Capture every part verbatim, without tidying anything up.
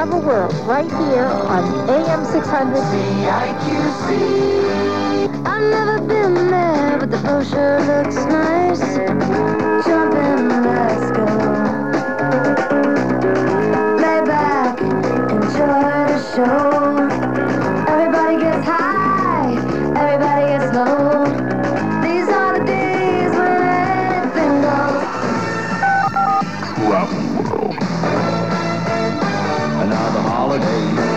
Travel World right here on A M six hundred. C I Q C. I've never been there, but the brochure looks nice. Jump in, let's go. Lay back, enjoy the show. Everybody gets high, everybody gets low. These are the days when everything goes. Travel World. And now the holidays.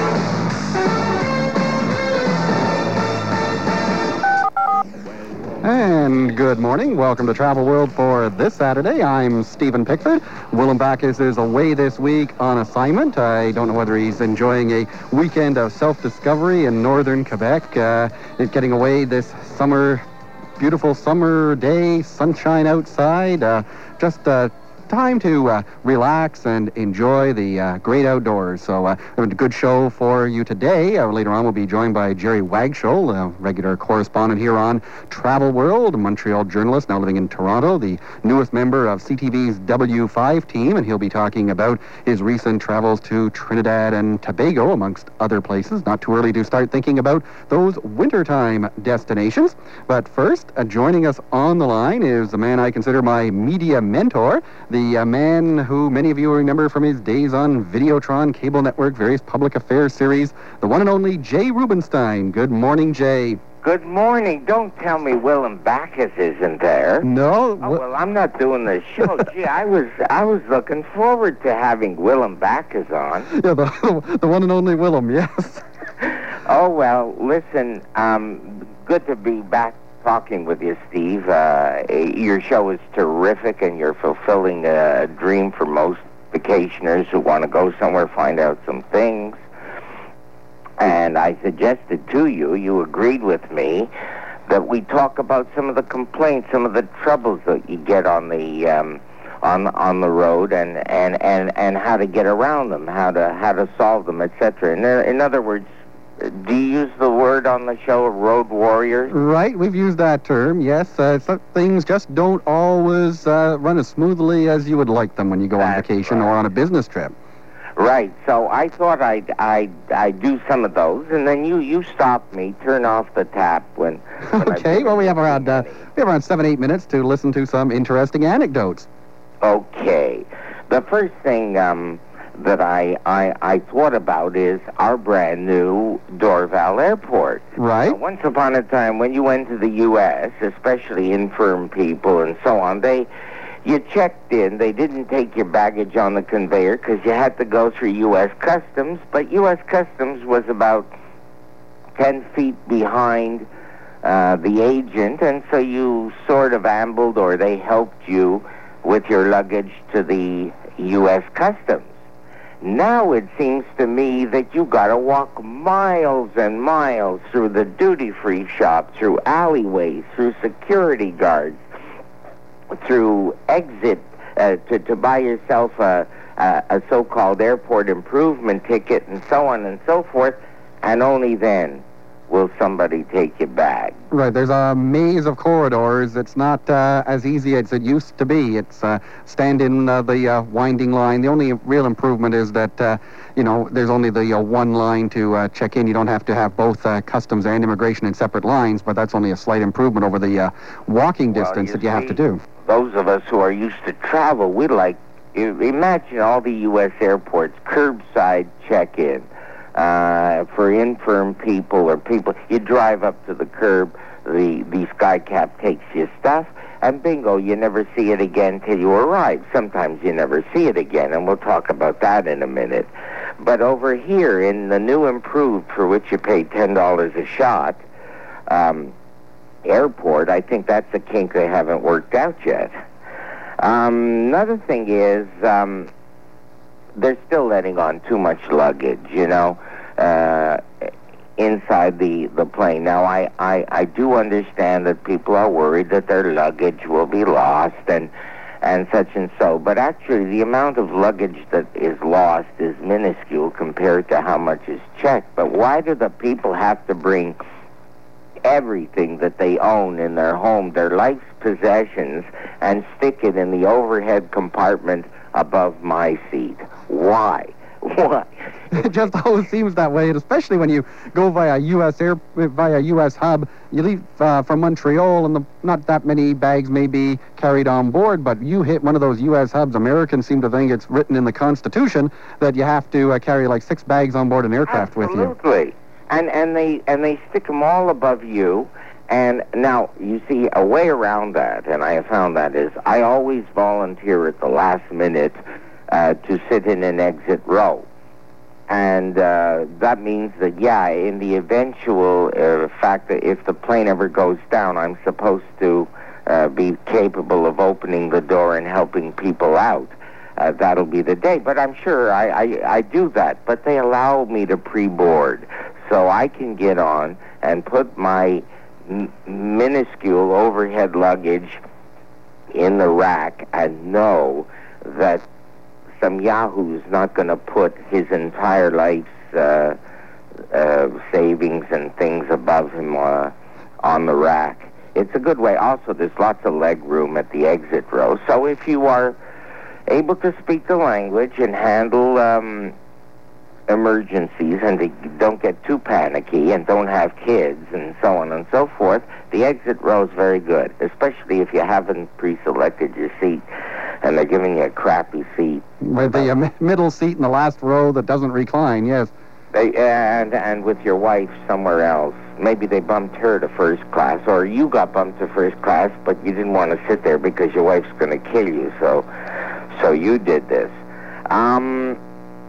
And good morning. Welcome to Travel World for this Saturday. I'm Stephen Pickford. Willem Backus is away this week on assignment. I don't know whether he's enjoying a weekend of self-discovery in northern Quebec. Uh, getting away this summer, beautiful summer day, sunshine outside. Uh, just uh, time to uh, relax and enjoy the uh, great outdoors. So uh, we have a good show for you today. Uh, later on, we'll be joined by Jerry Wagshol, a regular correspondent here on Travel World, a Montreal journalist now living in Toronto, the newest member of C T V's W five team, and he'll be talking about his recent travels to Trinidad and Tobago, amongst other places. Not too early to start thinking about those wintertime destinations. But first, uh, joining us on the line is the man I consider my media mentor, the The uh, man who many of you remember from his days on Videotron, Cable Network, various public affairs series, the one and only Jay Rubenstein. Good morning, Jay. Good morning. Don't tell me Willem Backus isn't there. No. Oh, well, I'm not doing the show. Gee, I was I was looking forward to having Willem Backus on. Yeah, the, the one and only Willem, yes. Oh, well, listen, um, good to be back talking with you, Steve. Uh, your show is terrific, and you're fulfilling a dream for most vacationers who want to go somewhere, find out some things. And I suggested to you, you agreed with me, that we talk about some of the complaints, some of the troubles that you get on the um, on on the road, and, and, and, and how to get around them, how to how to solve them, et cetera. In, in other words, do you use the word on the show, road warriors? Right, we've used that term, yes. Uh, so things just don't always uh, run as smoothly as you would like them when you go That's on vacation right. or on a business trip. Right, so I thought I'd, I'd, I'd do some of those, and then you, you stopped me, turn off the tap when... when Okay, well, we have around uh, we have around seven, eight minutes to listen to some interesting anecdotes. Okay. The first thing... Um, that I, I I thought about is our brand new Dorval Airport. Right. Now, once upon a time, when you went to the U S, especially infirm people and so on, they you checked in. They didn't take your baggage on the conveyor because you had to go through U S Customs, but U S Customs was about ten feet behind uh, the agent, and so you sort of ambled, or they helped you with your luggage to the U S Customs. Now it seems to me that you got to walk miles and miles through the duty-free shop, through alleyways, through security guards, through exit uh, to, to buy yourself a, a, a so-called airport improvement ticket, and so on and so forth, and only then will somebody take your bag. Right, there's a maze of corridors. It's not uh, as easy as it used to be. It's uh, stand in uh, the uh, winding line. The only real improvement is that, uh, you know, there's only the uh, one line to uh, check in. You don't have to have both uh, customs and immigration in separate lines, but that's only a slight improvement over the uh, walking Well, distance you that you have see, to do. Those of us who are used to travel, we like, you imagine all the U S airports, curbside check-in. Uh, for infirm people or people, you drive up to the curb, the, the skycap takes your stuff, and bingo, you never see it again till you arrive. Sometimes you never see it again, and we'll talk about that in a minute. But over here, in the new improved, for which you pay ten dollars a shot, um, airport, I think that's a kink they haven't worked out yet. Um, another thing is, um, they're still letting on too much luggage, you know, uh, inside the, the plane. Now, I, I, I do understand that people are worried that their luggage will be lost and and such and so, but actually the amount of luggage that is lost is minuscule compared to how much is checked. But why do the people have to bring everything that they own in their home, their life's possessions, and stick it in the overhead compartment above my seat? Why? Why? If It just always seems that way, and especially when you go via U S air, via U S hub. You leave uh, from Montreal, and the, not that many bags may be carried on board, but you hit one of those U S hubs. Americans seem to think it's written in the Constitution that you have to uh, carry like six bags on board an aircraft with you. Absolutely. And, and, they, and they stick them all above you. And now, you see, a way around that, and I have found that, is I always volunteer at the last minute uh, to sit in an exit row. And uh, that means that, yeah, in the eventual uh, fact that if the plane ever goes down, I'm supposed to uh, be capable of opening the door and helping people out. Uh, that'll be the day. But I'm sure I, I, I do that. But they allow me to pre-board, so I can get on and put my m- minuscule overhead luggage in the rack and know that some yahoo's not going to put his entire life's uh, uh, savings and things above him uh, on the rack. It's a good way. Also, there's lots of leg room at the exit row. So if you are able to speak the language and handle um, emergencies and to, don't get too panicky and don't have kids and so on and so forth, the exit row is very good, especially if you haven't pre-selected your seat and they're giving you a crappy seat. With the uh, middle seat in the last row that doesn't recline, yes. They, and and with your wife somewhere else. Maybe they bumped her to first class, or you got bumped to first class, but you didn't want to sit there because your wife's going to kill you, so so you did this. Um,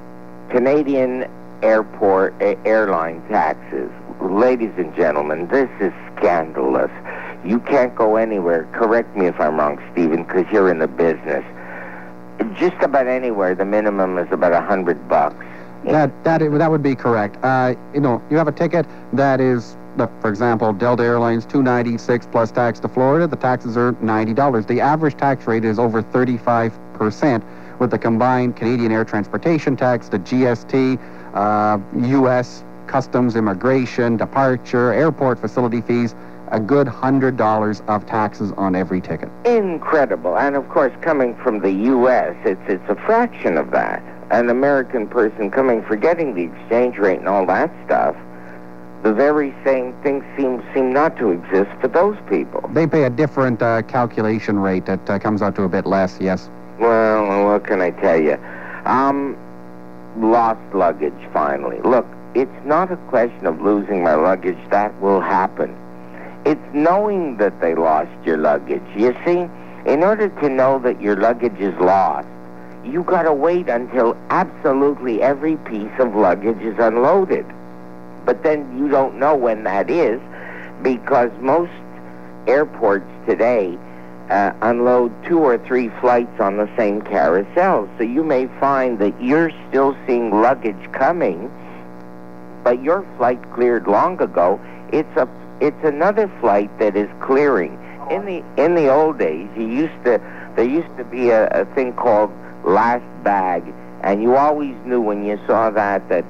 Canadian airport uh, airline taxes. Ladies and gentlemen, this is scandalous. You can't go anywhere. Correct me if I'm wrong, Stephen, because you're in the business. Just about anywhere, the minimum is about a hundred bucks. That that that would be correct. Uh, you know, you have a ticket that is, for example, Delta Airlines two ninety-six plus tax to Florida. The taxes are ninety dollars. The average tax rate is over thirty-five percent with the combined Canadian air transportation tax, the G S T, uh, U S customs, immigration, departure, airport facility fees. A good one hundred dollars of taxes on every ticket. Incredible. And, of course, coming from the U S, it's it's a fraction of that. An American person coming, forgetting the exchange rate and all that stuff, the very same things seem, seem not to exist for those people. They pay a different uh, calculation rate that uh, comes out to a bit less, yes. Well, what can I tell you? Um, lost luggage, finally. Look, it's not a question of losing my luggage. That will happen. It's knowing that they lost your luggage. You see, in order to know that your luggage is lost, you got to wait until absolutely every piece of luggage is unloaded. But then you don't know when that is, because most airports today uh, unload two or three flights on the same carousel. So you may find that you're still seeing luggage coming, but your flight cleared long ago. It's a It's another flight that is clearing. In the in the old days, you used to there used to be a, a thing called last bag, and you always knew when you saw that that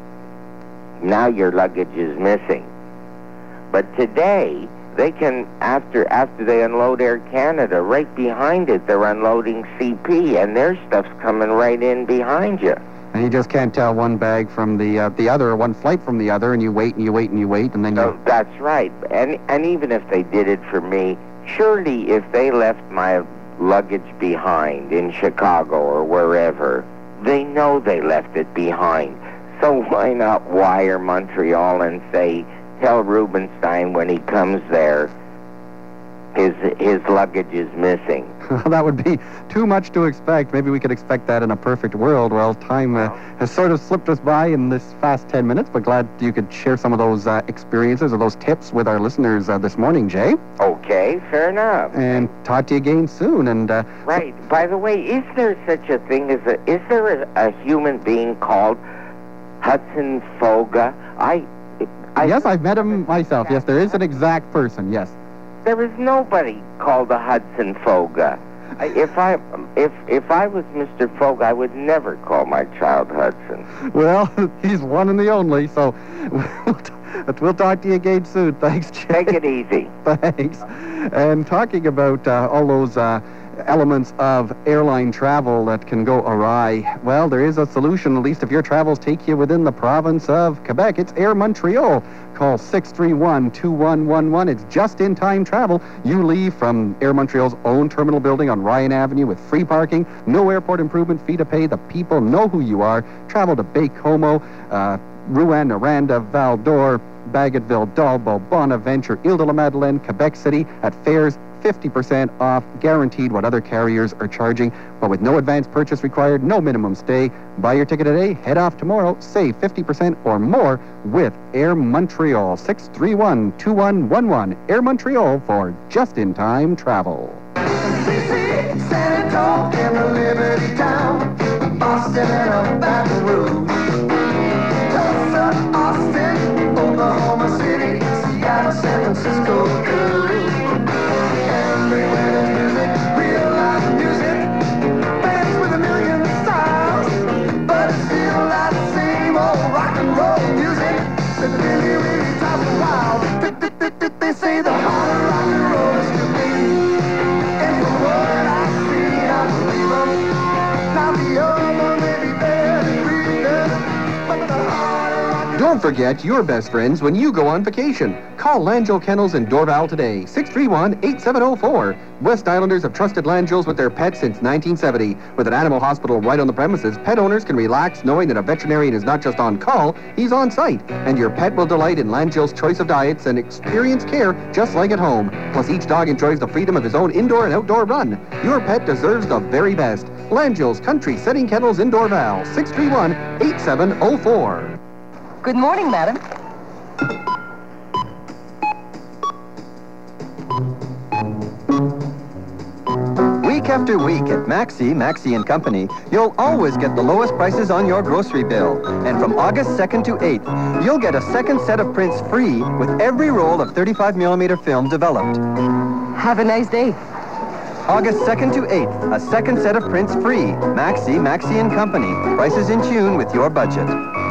now your luggage is missing. But today, they can after after they unload Air Canada, right behind it, they're unloading C P, and their stuff's coming right in behind you. And you just can't tell one bag from the uh, the other, or one flight from the other, and you wait and you wait and you wait, and then you... Oh, that's right. And and even if they did it for me, surely if they left my luggage behind in Chicago or wherever, they know they left it behind. So why not wire Montreal and say, tell Rubenstein when he comes there, his his luggage is missing. That would be too much to expect. Maybe we could expect that in a perfect world. Well, time uh, has sort of slipped us by in this fast ten minutes, but glad you could share some of those uh, experiences or those tips with our listeners uh, this morning, Jay. Okay, fair enough. And talk to you again soon. And uh, right. By the way, is there such a thing as a, is there a, a human being called Hudson Foga? I, I yes, I've met him myself. Yes, there is an exact person. Yes. There is nobody called a Hudson Foga. If I if if I was Mister Foga, I would never call my child Hudson. Well, he's one and the only, so we'll talk to you again soon. Thanks, Jay. Take it easy. Thanks. And talking about uh, all those uh, elements of airline travel that can go awry. Well, there is a solution, at least if your travels take you within the province of Quebec. It's Air Montreal. Call six three one, two one one one. It's just-in-time travel. You leave from Air Montreal's own terminal building on Ryan Avenue with free parking, no airport improvement fee to pay. The people know who you are. Travel to Baie-Comeau, uh, Rouen, Noranda, Val-d'Or, Bagotville, Dalbo, Bonaventure, Ile-de-la-Madeleine, Quebec City at fares fifty percent off, guaranteed what other carriers are charging, but with no advance purchase required, no minimum stay. Buy your ticket today, head off tomorrow, save fifty percent or more with Air Montreal. six three one, two one one one. Air Montreal for just-in-time travel. C C, San Antonio, and the Liberty Town, Boston and a Baton Rouge, Tulsa, Austin, Oklahoma City, Seattle, San Francisco, Cooley. Everywhere there's music, real live music, bands with a million styles, but it's still not the same old rock and roll music that really, really drives me wild. They say the heart of rock and roll is to be, and from what I see, I believe them. Now the other one may be bad and breathing, but the heart of rock and roll. Don't forget your best friends when you go on vacation. Call Langell Kennels in Dorval today, six three one, eight seven zero four. West Islanders have trusted Langell's with their pets since nineteen seventy. With an animal hospital right on the premises, pet owners can relax knowing that a veterinarian is not just on call, he's on site. And your pet will delight in Langell's choice of diets and experience care just like at home. Plus, each dog enjoys the freedom of his own indoor and outdoor run. Your pet deserves the very best. Langell's Country Setting Kennels in Dorval, six three one, eight seven zero four. Good morning, madam. Week after week at Maxi, Maxi and Company, you'll always get the lowest prices on your grocery bill. And from August second to eighth, you'll get a second set of prints free with every roll of thirty-five millimeter film developed. Have a nice day. August second to eighth, a second set of prints free. Maxi, Maxi and Company. Prices in tune with your budget.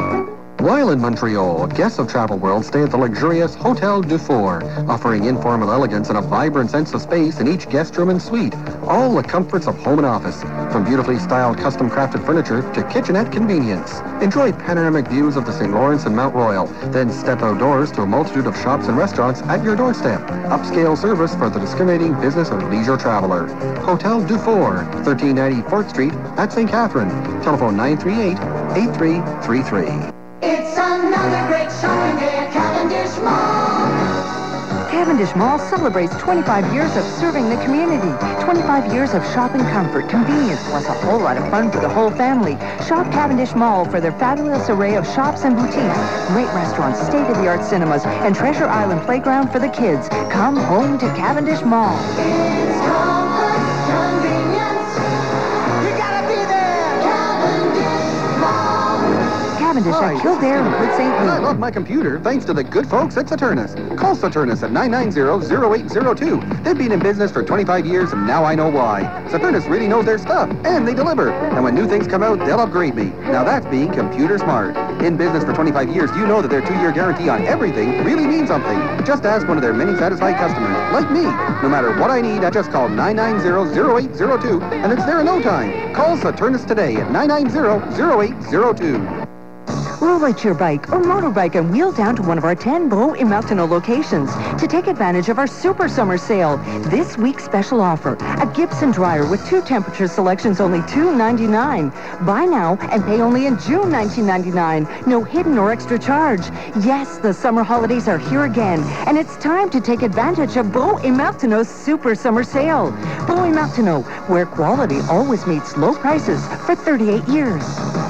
While in Montreal, guests of Travel World stay at the luxurious Hotel Dufour, offering informal elegance and a vibrant sense of space in each guest room and suite. All the comforts of home and office, from beautifully styled custom-crafted furniture to kitchenette convenience. Enjoy panoramic views of the Saint Lawrence and Mount Royal, then step outdoors to a multitude of shops and restaurants at your doorstep. Upscale service for the discriminating business or leisure traveler. Hotel Dufour, thirteen ninety fourth Street at Saint Catherine. Telephone nine three eight, eight three three three. It's another great shopping day at Cavendish Mall. Cavendish Mall celebrates twenty-five years of serving the community. twenty-five years of shopping comfort, convenience, plus a whole lot of fun for the whole family. Shop Cavendish Mall for their fabulous array of shops and boutiques, great restaurants, state-of-the-art cinemas, and Treasure Island playground for the kids. Come home to Cavendish Mall. It's comfort, convenience. You gotta be there. Cavendish Mall. Cavendish at Kildare and Port Saint I Louis. love my computer thanks to the good folks at Saturnus. Call Saturnus at nine nine zero, zero eight zero two. They've been in business for twenty-five years, and now I know why. Saturnus really knows their stuff, and they deliver. And when new things come out, they'll upgrade me. Now that's being computer smart. In business for twenty-five years, you know that their two-year guarantee on everything really means something. Just ask one of their many satisfied customers, like me. No matter what I need, I just call nine nine zero, zero eight zero two, and it's there in no time. Call Saturnus today at nine nine zero, zero eight zero two. Roll out your bike or motorbike and wheel down to one of our ten Beau and Martineau locations to take advantage of our Super Summer Sale. This week's special offer, a Gibson dryer with two temperature selections, only two ninety-nine. Buy now and pay only in June nineteen ninety-nine. No hidden or extra charge. Yes, the summer holidays are here again, and it's time to take advantage of Beau and Martineau's Super Summer Sale. Beau and Martineau, where quality always meets low prices for thirty-eight years.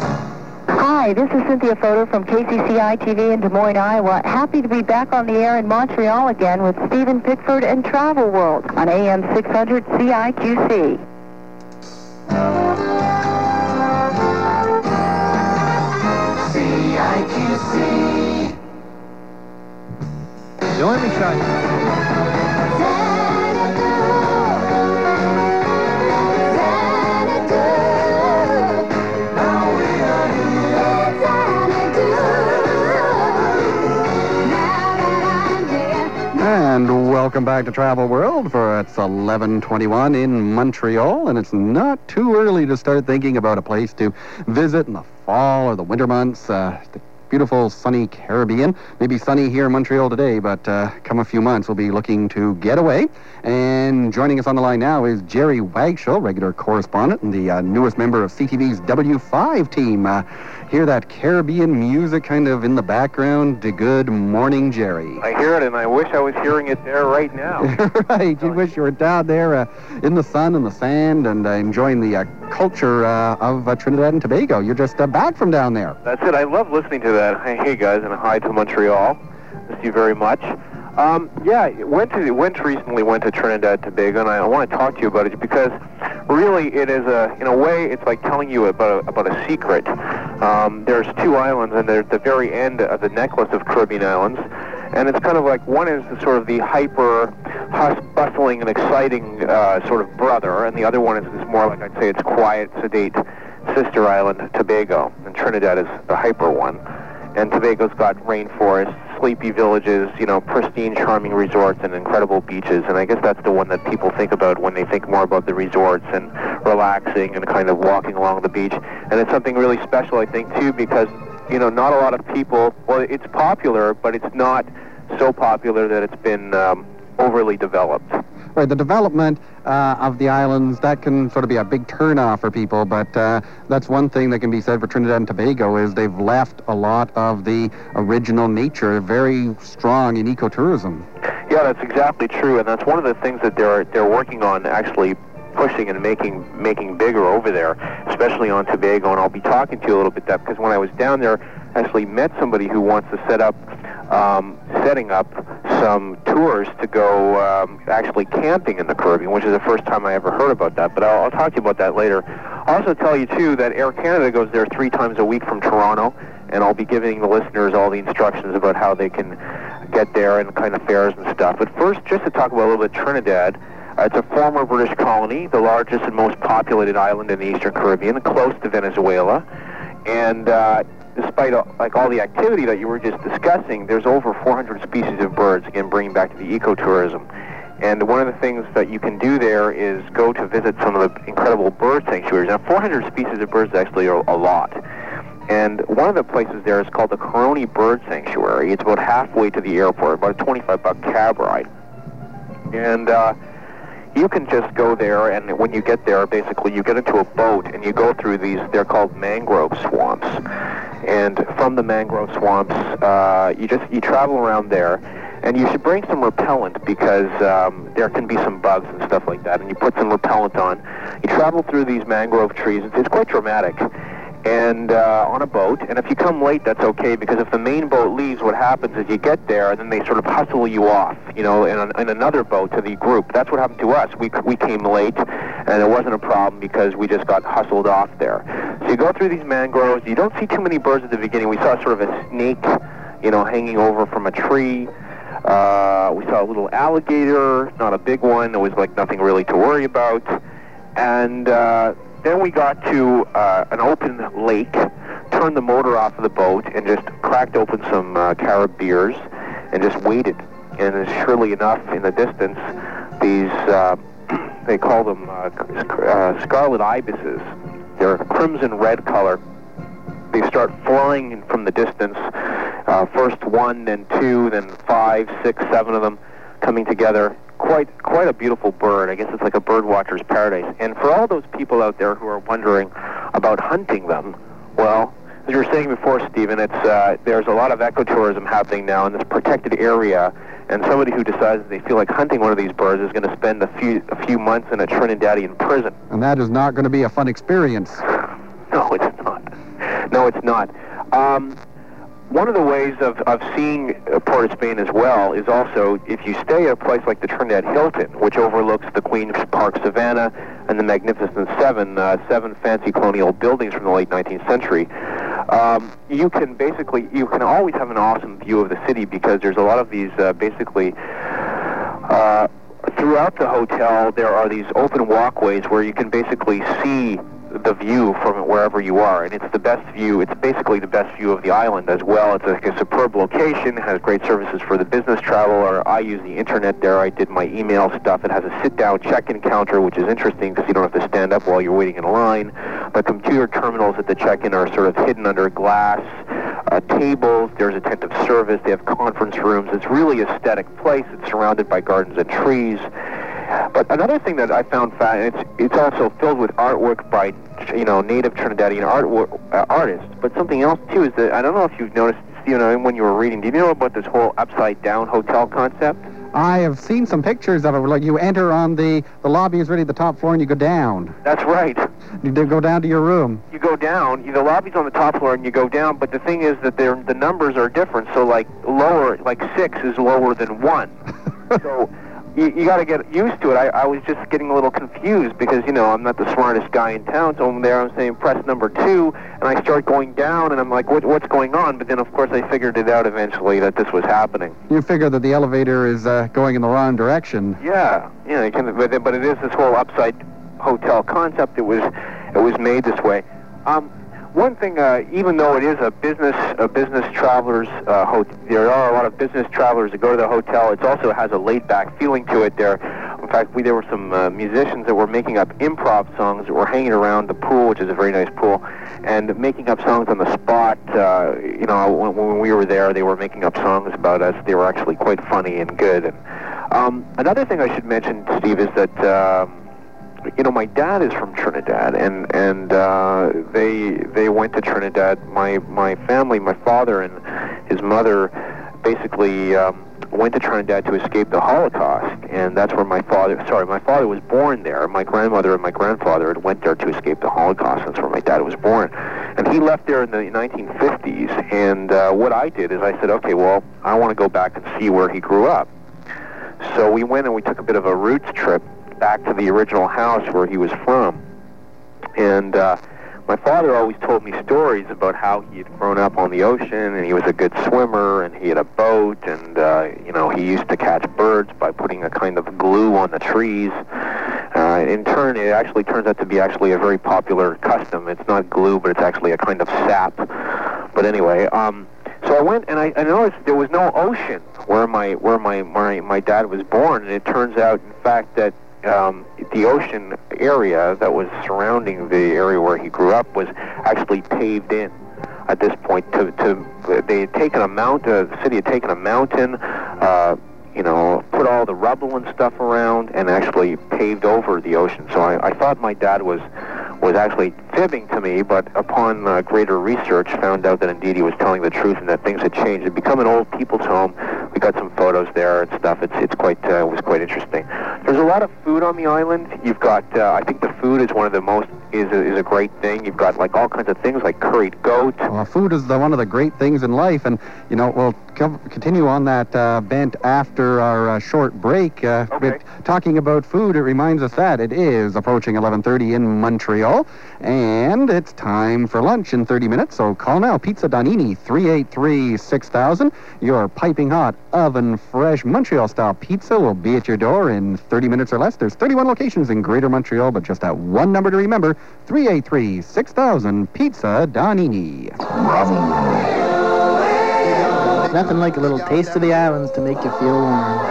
Hi, this is Cynthia Fodor from K C C I T V in Des Moines, Iowa. Happy to be back on the air in Montreal again with Stephen Pickford and Travel World on A M six hundred C I Q C. C I Q C. Don't let me try. And welcome Welcome back to Travel World for it's eleven twenty-one in Montreal, and it's not too early to start thinking about a place to visit in the fall or the winter months. Uh, the beautiful sunny Caribbean. Maybe sunny here in Montreal today, but uh, come a few months we'll be looking to get away. And joining us on the line now is Jerry Wagshall, regular correspondent and the uh, newest member of C T V's W five team. Uh, hear that Caribbean music kind of in the background. Good morning, Jerry. I hear it, and I wish I was hearing it there right now. Right, you wish you were down there uh, in the sun and the sand and uh, enjoying the uh, culture uh, of uh, Trinidad and Tobago. You're just uh, back from down there. That's it. I love listening to that. Hey, hey guys, and hi to Montreal. Miss you very much. Um, yeah, went to went recently went to Trinidad and Tobago, and I want to talk to you about it because really it is a in a way it's like telling you about a, about a secret. Um, there's two islands, and they're at the very end of the necklace of Caribbean islands, and it's kind of like one is the, sort of the hyper hus- bustling and exciting uh, sort of brother, and the other one is, is more like I'd say it's quiet, sedate sister island, Tobago, and Trinidad is the hyper one. And Tobago's got rainforests, sleepy villages, you know, pristine, charming resorts, and incredible beaches. And I guess that's the one that people think about when they think more about the resorts and relaxing and kind of walking along the beach. And it's something really special, I think, too, because, you know, not a lot of people, well, it's popular, but it's not so popular that it's been um, overly developed. Right, the development uh, of the islands, that can sort of be a big turnoff for people, but uh, that's one thing that can be said for Trinidad and Tobago is they've left a lot of the original nature, very strong in ecotourism. Yeah, that's exactly true, and that's one of the things that they're they're working on actually pushing and making making bigger over there, especially on Tobago, and I'll be talking to you a little bit that because when I was down there, I actually met somebody who wants to set up Um, setting up some tours to go um, actually camping in the Caribbean, which is the first time I ever heard about that, but I'll, I'll talk to you about that later. I'll also tell you, too, that Air Canada goes there three times a week from Toronto, and I'll be giving the listeners all the instructions about how they can get there and kind of fares and stuff. But first, just to talk about a little bit Trinidad, uh, it's a former British colony, the largest and most populated island in the Eastern Caribbean, close to Venezuela, and uh, despite all, like all the activity that you were just discussing, there's over four hundred species of birds, again, bringing back to the ecotourism. And one of the things that you can do there is go to visit some of the incredible bird sanctuaries. Now, four hundred species of birds actually are a lot. And one of the places there is called the Caroni Bird Sanctuary. It's about halfway to the airport, about a twenty-five buck cab ride. And uh, you can just go there, and when you get there, basically you get into a boat and you go through these, they're called mangrove swamps. And from the mangrove swamps, uh, you just you travel around there, and you should bring some repellent because um, there can be some bugs and stuff like that, and you put some repellent on. You travel through these mangrove trees. It's, it's quite dramatic. And uh, on a boat, and if you come late, that's okay, because if the main boat leaves, what happens is you get there, and then they sort of hustle you off, you know, in, an, in another boat to the group. That's what happened to us. We we came late, and it wasn't a problem because we just got hustled off there. So you go through these mangroves. You don't see too many birds at the beginning. We saw sort of a snake, you know, hanging over from a tree. Uh, we saw a little alligator, not a big one. It was like nothing really to worry about. And Uh, Then we got to uh, an open lake, turned the motor off of the boat, and just cracked open some uh, Carib beers, and just waited. And surely enough, in the distance, these, uh, they call them uh, uh, scarlet ibises. They're crimson red color. They start flying from the distance, uh, first one, then two, then five, six, seven of them coming together. Quite quite a beautiful bird. I guess it's like a bird watcher's paradise. And for all those people out there who are wondering about hunting them, well, as you were saying before, Stephen, it's uh, there's a lot of ecotourism happening now in this protected area, and somebody who decides they feel like hunting one of these birds is going to spend a few a few months in a Trinidadian prison. And that is not going to be a fun experience. No, it's not. No, it's not. Um, One of the ways of, of seeing Port of Spain as well is also if you stay at a place like the Trinidad Hilton, which overlooks the Queen's Park Savannah and the Magnificent Seven, uh, seven fancy colonial buildings from the late nineteenth century, um, you can basically, you can always have an awesome view of the city because there's a lot of these uh, basically, uh, throughout the hotel there are these open walkways where you can basically see the view from wherever you are, and it's the best view. It's basically the best view of the island as well. It's like a superb location, has great services for the business traveler. I use the internet there. I did my email stuff. It has a sit-down check-in counter, which is interesting because you don't have to stand up while you're waiting in line. The computer terminals at the check-in are sort of hidden under glass. Uh, tables, there's attentive service, they have conference rooms. It's really aesthetic place. It's surrounded by gardens and trees. But another thing that I found fun, it's it's also filled with artwork by, you know, native Trinidadian artwork, uh, artists. But something else too is that I don't know if you've noticed, you know, when you were reading. Do you know about this whole upside down hotel concept? I have seen some pictures of it. Like you enter on the the lobby is really the top floor, and you go down. That's right. You do go down to your room. You go down. The lobby's on the top floor, and you go down. But the thing is that they're, the numbers are different. So like lower, like six is lower than one. So. You, you got to get used to it. I, I was just getting a little confused because, you know, I'm not the smartest guy in town. So over there I'm saying press number two, and I start going down, and I'm like, what, what's going on? But then, of course, I figured it out eventually that this was happening. You figure that the elevator is uh, going in the wrong direction. Yeah, yeah. You can, but, but it is this whole upside hotel concept. It was, it was made this way. Um, One thing, uh, even though it is a business, a business travelers, uh, ho- there are a lot of business travelers that go to the hotel. It also has a laid-back feeling to it. There, in fact, we there were some uh, musicians that were making up improv songs that were hanging around the pool, which is a very nice pool, and making up songs on the spot. Uh, you know, when, when we were there, they were making up songs about us. They were actually quite funny and good. And um, another thing I should mention, Steve, is that. Um, You know, my dad is from Trinidad, and and uh, they they went to Trinidad. My my family, my father and his mother, basically um, went to Trinidad to escape the Holocaust, and that's where my father. Sorry, my father was born there. My grandmother and my grandfather had went there to escape the Holocaust. That's where my dad was born, and he left there in the nineteen fifties. And uh, what I did is I said, okay, well, I want to go back and see where he grew up. So we went and we took a bit of a roots trip back to the original house where he was from. And uh, my father always told me stories about how he had grown up on the ocean, and he was a good swimmer, and he had a boat, and, uh, you know, he used to catch birds by putting a kind of glue on the trees. Uh, in turn, it actually turns out to be actually a very popular custom. It's not glue, but it's actually a kind of sap. But anyway, um, so I went and I, I noticed there was no ocean where my where my, my my dad was born, and it turns out, in fact, that Um, the ocean area that was surrounding the area where he grew up was actually paved in at this point. To, to they had taken a mountain, uh, the city had taken a mountain, uh, you know, put all the rubble and stuff around, and actually paved over the ocean. So I, I thought my dad was was actually fibbing to me, but upon uh, greater research, found out that indeed he was telling the truth and that things had changed. It had become an old people's home. We got some photos there and stuff. It's it's quite uh, was quite interesting. There's a lot of food on the island. You've got, uh, I think the food is one of the most is a, is a great thing. You've got like all kinds of things like curried goat. Well, food is the, one of the great things in life, and you know we'll co- continue on that uh, bent after our uh, short break. Uh, okay. With talking about food, it reminds us that it is approaching eleven thirty in Montreal, and it's time for lunch in thirty minutes. So call now, Pizza Donini, three eight three, six thousand. Your piping hot, oven fresh Montreal-style pizza will be at your door in thirty minutes or less. There's thirty-one locations in Greater Montreal, but just that one number to remember, three eight three, six thousand, Pizza Donini. Nothing like a little taste of the islands to make you feel warm.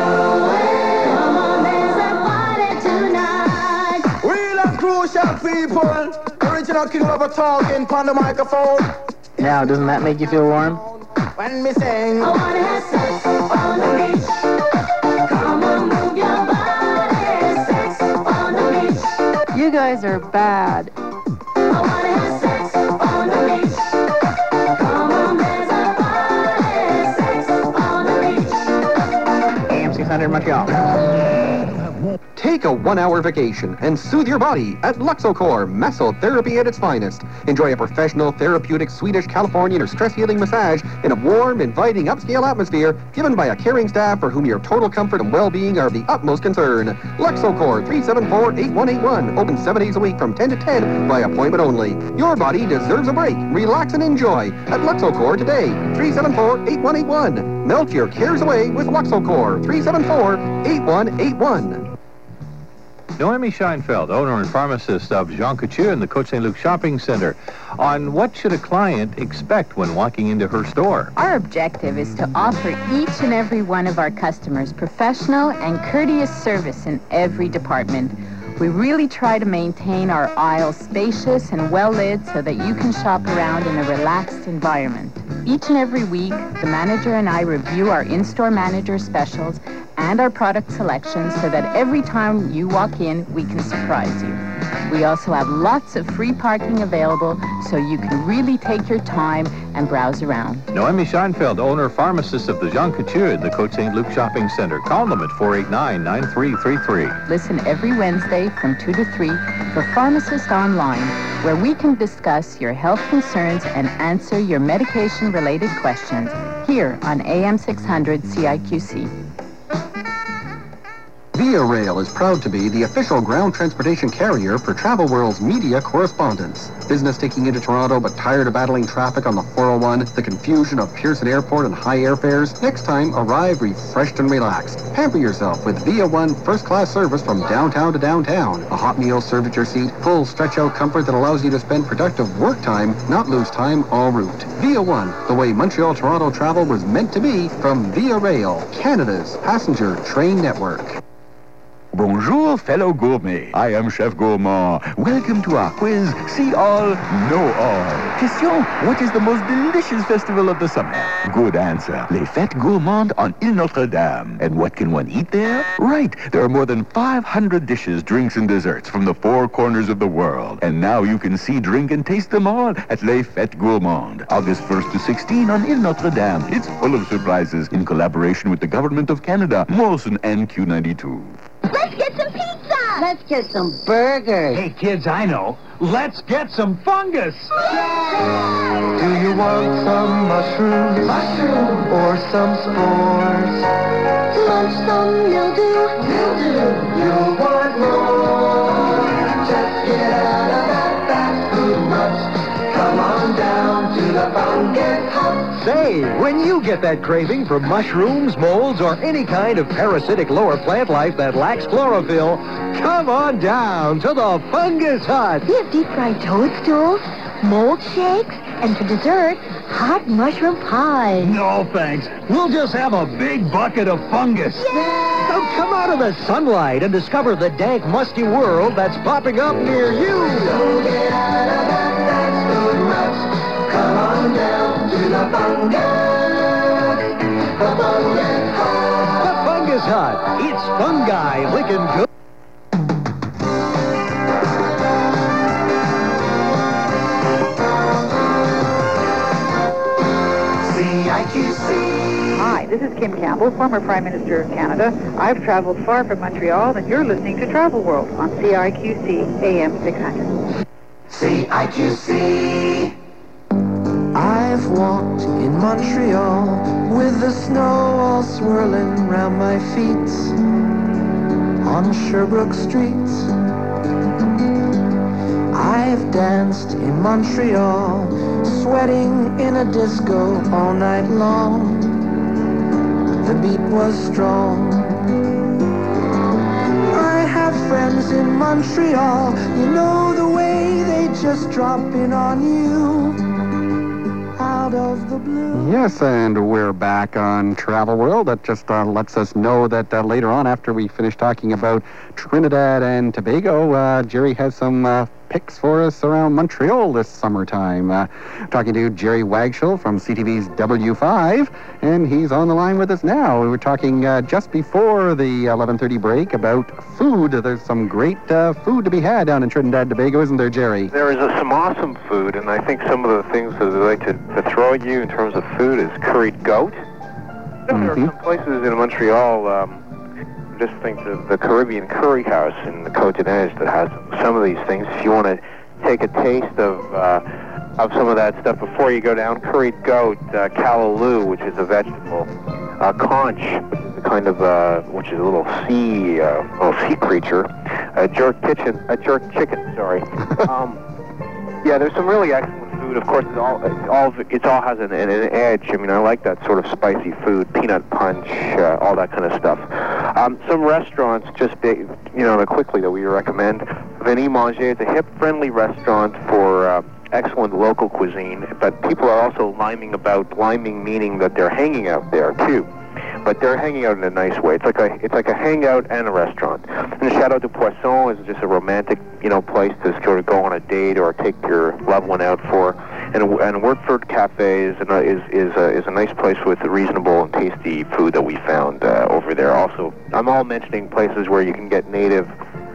Real and crucial people, original king of a talking on the microphone. Now, doesn't that make you feel warm? When me sing, I wanna have sex on the beach. Come on, move your body. Sex on the beach. You guys are bad. I wanna have sex on the beach. Come on, there's a party. Sex on the beach. A M six hundred Montreal. Take a one-hour vacation and soothe your body at Luxocor Massotherapy at its finest. Enjoy a professional, therapeutic, Swedish, Californian, or stress-healing massage in a warm, inviting, upscale atmosphere given by a caring staff for whom your total comfort and well-being are of the utmost concern. Luxocor, three seven four, eight one eight one. Open seven days a week from ten to ten by appointment only. Your body deserves a break. Relax and enjoy at Luxocor today. three seven four, eight one eight one. Melt your cares away with Luxocor. three seven four, eight one eight one. Noemi Scheinfeld, owner and pharmacist of Jean Couture in the Côte Saint Luc Shopping Center, on what should a client expect when walking into her store. Our objective is to offer each and every one of our customers professional and courteous service in every department. We really try to maintain our aisles spacious and well-lit so that you can shop around in a relaxed environment. Each and every week, the manager and I review our in-store manager specials and our product selections so that every time you walk in, we can surprise you. We also have lots of free parking available so you can really take your time and browse around. Noemi Scheinfeld, owner pharmacist of the Jean Couture in the Côte Saint Luc Shopping Center. Call them at four eight nine, nine three three three. Listen every Wednesday from two to three for Pharmacist Online, where we can discuss your health concerns and answer your medication-related questions here on A M six hundred C I Q C. Via Rail is proud to be the official ground transportation carrier for Travel World's media correspondents. Business taking into Toronto but tired of battling traffic on the four oh one, the confusion of Pearson Airport and high airfares? Next time, arrive refreshed and relaxed. Pamper yourself with Via One first-class service from downtown to downtown. A hot meal served at your seat, full stretch-out comfort that allows you to spend productive work time, not lose time en route. Via One, the way Montreal-Toronto travel was meant to be from Via Rail, Canada's passenger train network. Bonjour, fellow gourmet. I am Chef Gourmand. Welcome to our quiz, See All, Know All. Question, what is the most delicious festival of the summer? Good answer. Les Fêtes Gourmandes on Île Notre-Dame. And what can one eat there? Right, there are more than five hundred dishes, drinks, and desserts from the four corners of the world. And now you can see, drink, and taste them all at Les Fêtes Gourmandes. August first to sixteenth on Île Notre-Dame. It's full of surprises in collaboration with the Government of Canada, Molson and Q ninety-two. Let's get some pizza! Let's get some burgers! Hey, kids, I know. Let's get some fungus! Yeah! Do you want some mushrooms? Mushrooms! Or some spores? Lunch some mildew? Mildew! You want more? Just get out of that fast food rut. Come on down to the fungus hut. Say, when you get that craving for mushrooms, molds, or any kind of parasitic lower plant life that lacks chlorophyll, come on down to the Fungus Hut. We have deep-fried toadstools, mold shakes, and for dessert, hot mushroom pie. No, thanks. We'll just have a big bucket of fungus. Yay! So come out of the sunlight and discover the dank, musty world that's popping up near you. So get out of that fast food rut. Come on down to the fungus. The Fungus Hut. The Fungus Hut. It's fungi licking good. C I Q C. Hi, this is Kim Campbell, former Prime Minister of Canada. I've traveled far from Montreal, and you're listening to Travel World on C I Q C A M six hundred. C I Q C. I've walked in Montreal with the snow all swirling round my feet on Sherbrooke Street. I've danced in Montreal, sweating in a disco all night long. The beat was strong. I have friends in Montreal, you know the way they just drop in on you. Out of the blue. Yes, and we're back on Travel World. That just uh, lets us know that uh, later on, after we finish talking about Trinidad and Tobago, uh, Jerry has some uh, picks for us around Montreal this summertime. Uh, talking to Jerry Wagshall from C T V's W five, and he's on the line with us now. We were talking uh, just before the eleven thirty break about food. There's some great uh, food to be had down in Trinidad and Tobago, isn't there, Jerry? There is uh, some awesome food, and I think some of the things that I'd like to, to throw at you in terms of food is curried goat. Mm-hmm. There are some places in Montreal, um, just think of the Caribbean Curry House in the Côte d'Ivoire that has some of these things. If you want to take a taste of uh, of some of that stuff before you go down, curried goat, uh, callaloo, which is a vegetable, uh, conch, which is a kind of uh, which is a little sea uh, little sea creature, a jerk kitchen, a jerk chicken. Sorry. um, yeah, there's some really excellent food. Of course, it all it all it all has an, an edge. I mean, I like that sort of spicy food, peanut punch, uh, all that kind of stuff. Um, some restaurants, just ba- you know, quickly that we recommend. Venez Manger is a hip, friendly restaurant for uh, excellent local cuisine, but people are also liming about, liming meaning that they're hanging out there too. But they're hanging out in a nice way. It's like a it's like a hangout and a restaurant. And Chateau de Poisson is just a romantic, you know, place to sort of go on a date or take your loved one out for. And and Wertfurt Cafe is a, is is a, is a nice place with reasonable and tasty food that we found uh, over there. Also, I'm all mentioning places where you can get native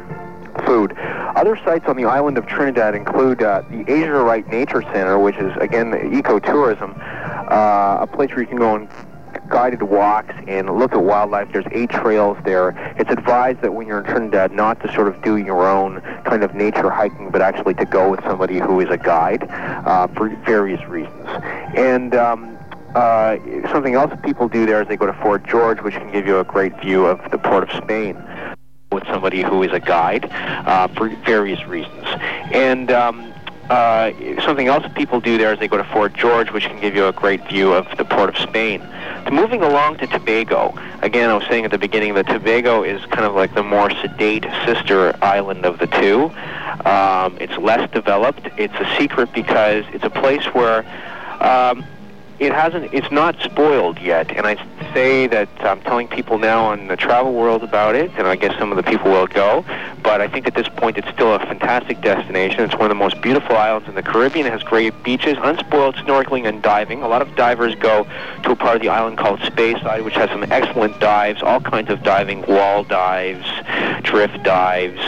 food. Other sites on the island of Trinidad include uh, the Asia Right Nature Center, which is again ecotourism, uh, a place where you can go on guided walks and look at wildlife. There's eight trails there. It's advised that when you're in Trinidad not to sort of do your own kind of nature hiking, but actually to go with somebody who is a guide uh, for various reasons. And um, uh, something else people do there is they go to Fort George, which can give you a great view of the Port of Spain with somebody who is a guide uh, for various reasons. And um, Uh, something else people do there is they go to Fort George, which can give you a great view of the Port of Spain. Moving along to Tobago, again, I was saying at the beginning that Tobago is kind of like the more sedate sister island of the two. Um, it's less developed. It's a secret because it's a place where um, it hasn't, it's not spoiled yet. And I say that I'm telling people now on the travel world about it, and I guess some of the people will go. But I think at this point it's still a fantastic destination. It's one of the most beautiful islands in the Caribbean. It has great beaches, unspoiled snorkeling and diving. A lot of divers go to a part of the island called Speyside, which has some excellent dives, all kinds of diving, wall dives, drift dives,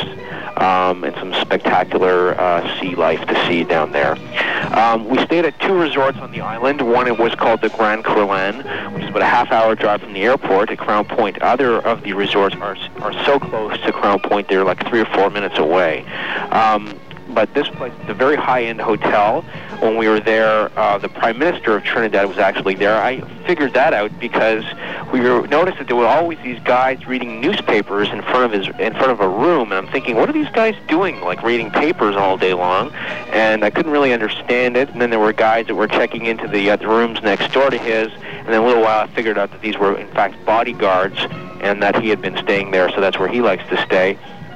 um, and some spectacular uh, sea life to see down there. Um, we stayed at two resorts on the island. One it was called the Grand Curlan, which is about a half-hour drive from the airport at Crown Point. Other of the resorts are are so close to Crown Point, they're like three or four minutes away. Um, but this place is a very high-end hotel. When we were there, uh, the Prime Minister of Trinidad was actually there. I figured that out because we were, noticed that there were always these guys reading newspapers in front of his in front of a room, and I'm thinking, what are these guys doing, like reading papers all day long? And I couldn't really understand it. And then there were guys that were checking into the, uh, the rooms next door to his, and then a little while I figured out that these were in fact bodyguards, and that he had been staying there, so that's where he likes to stay.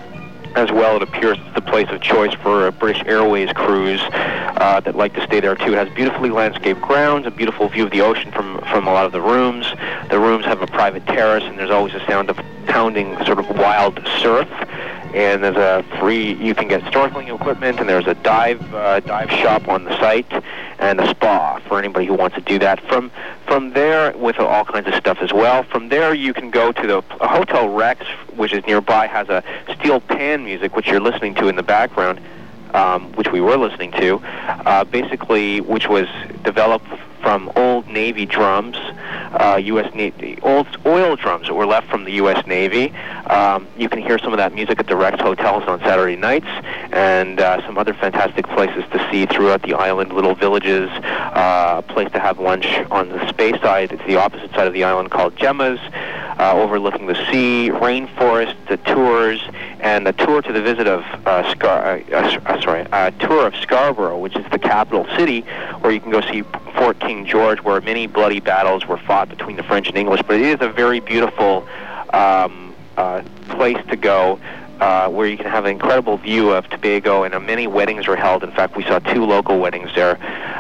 As well, it appears it's the place of choice for a British Airways cruise uh, that like to stay there too. It has beautifully landscaped grounds, a beautiful view of the ocean from, from a lot of the rooms. The rooms have a private terrace, and there's always a sound of pounding sort of wild surf. And there's a free, you can get snorkeling equipment, and there's a dive uh, dive shop on the site, and a spa for anybody who wants to do that. From from there, with all kinds of stuff as well. From there, you can go to the uh, Hotel Rex, which is nearby, has a steel pan music, which you're listening to in the background, um, which we were listening to, uh, basically, which was developed from old Navy drums, uh, U S Navy, old oil drums that were left from the U S Navy. Um, you can hear some of that music at the Rex Hotels on Saturday nights, and uh, some other fantastic places to see throughout the island, little villages, uh, a place to have lunch on the Speyside. It's the opposite side of the island called Gemma's, uh, overlooking the sea, rainforest, the tours, and a tour to the visit of uh, Scar, uh, uh, sorry, a tour of Scarborough, which is the capital city, where you can go see Fort King George, where many bloody battles were fought between the French and English. But it is a very beautiful um, uh, place to go, uh, where you can have an incredible view of Tobago, and uh, many weddings are held. In fact, we saw two local weddings there.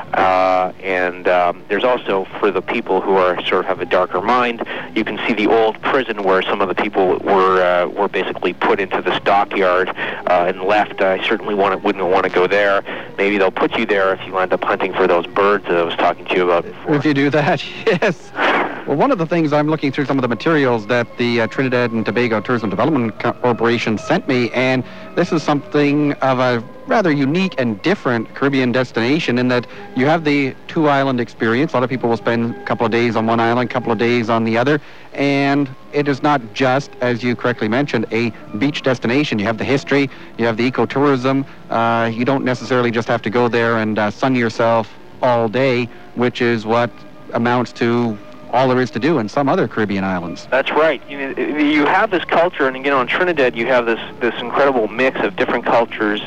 Uh, and um, there's also, for the people who are sort of have a darker mind, you can see the old prison where some of the people were uh, were basically put into the stockyard uh, and left. I certainly want to, wouldn't want to go there. Maybe they'll put you there if you end up hunting for those birds that I was talking to you about before. If you do that, yes. Well, one of the things, I'm looking through some of the materials that the uh, Trinidad and Tobago Tourism Development Corporation sent me, and this is something of a rather unique and different Caribbean destination in that you have the two-island experience. A lot of people will spend a couple of days on one island, a couple of days on the other, and it is not just, as you correctly mentioned, a beach destination. You have the history, you have the ecotourism. Uh, you don't necessarily just have to go there and uh, sun yourself all day, which is what amounts to all there is to do in some other Caribbean islands. That's right. You know, you have this culture, and again on Trinidad, you have this this incredible mix of different cultures.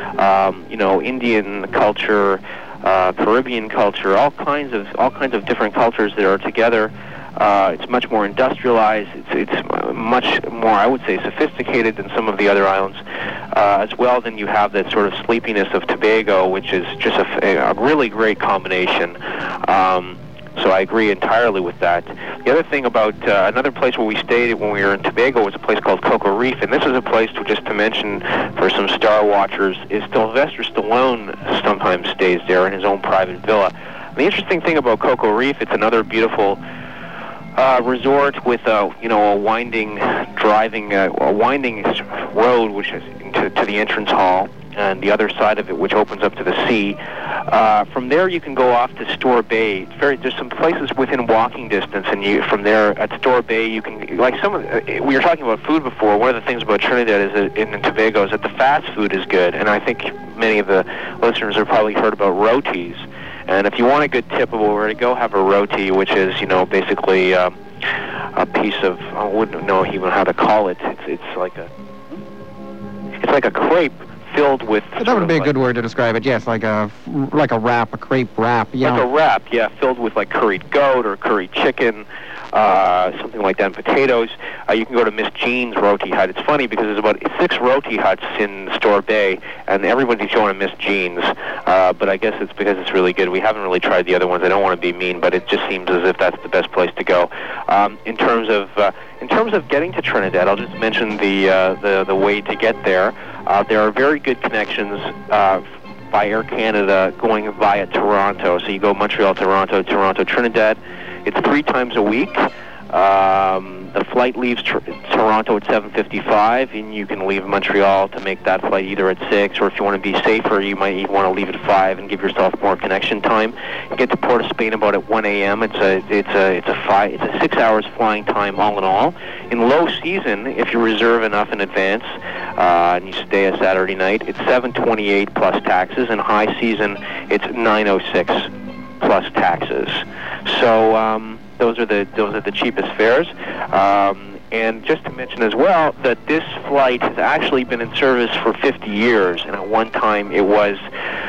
Um, you know, Indian culture, uh, Caribbean culture, all kinds of all kinds of different cultures that are together. Uh, it's much more industrialized. It's, it's much more, I would say, sophisticated than some of the other islands. Uh, as well, then you have that sort of sleepiness of Tobago, which is just a, a really great combination. Um, so I agree entirely with that. The other thing about uh, another place where we stayed when we were in Tobago was a place called Cocoa Reef, and this is a place to just to mention for some Star Watchers is Sylvester Stallone sometimes stays there in his own private villa. And the interesting thing about Cocoa Reef, it's another beautiful Uh, resort with a you know a winding driving uh, a winding road which is to, to the entrance hall, and the other side of it which opens up to the sea. Uh, from there you can go off to Store Bay. It's very there's some places within walking distance, and you from there at Store Bay you can like some of the, we were talking about food before. One of the things about Trinidad is that in, in Tobago is that the fast food is good, and I think many of the listeners have probably heard about rotis. And if you want a good tip of where to go, have a roti, which is, you know, basically um, a piece of, I wouldn't know even how to call it. It's it's like a, it's like a crepe filled with. That would be a like, good word to describe it. Yes, like a like a wrap, a crepe wrap. Yeah. Like a wrap, yeah, filled with like curried goat or curried chicken, uh, something like that, and potatoes. Uh, you can go to Miss Jean's Roti Hut. It's funny because there's about six roti huts in Store Bay, and everybody's going to Miss Jean's. Uh, but I guess it's because it's really good. We haven't really tried the other ones. I don't want to be mean, but it just seems as if that's the best place to go. Um, in terms of uh, in terms of getting to Trinidad, I'll just mention the uh, the the way to get there. Uh, there are very good connections uh, by Air Canada going via Toronto. So you go Montreal, Toronto, Toronto, Trinidad. It's three times a week. Um, the flight leaves tr- Toronto at seven fifty-five, and you can leave Montreal to make that flight either at six, or if you want to be safer, you might even want to leave at five and give yourself more connection time. You get to Port of Spain about at one a.m. It's a it's a it's a five it's a six hours flying time all in all. In low season, if you reserve enough in advance uh, and you stay a Saturday night, it's seven twenty-eight plus taxes. In high season, it's nine oh six plus taxes. So. Um, Those are the those are the cheapest fares, um, and just to mention as well that this flight has actually been in service for fifty years, and at one time it was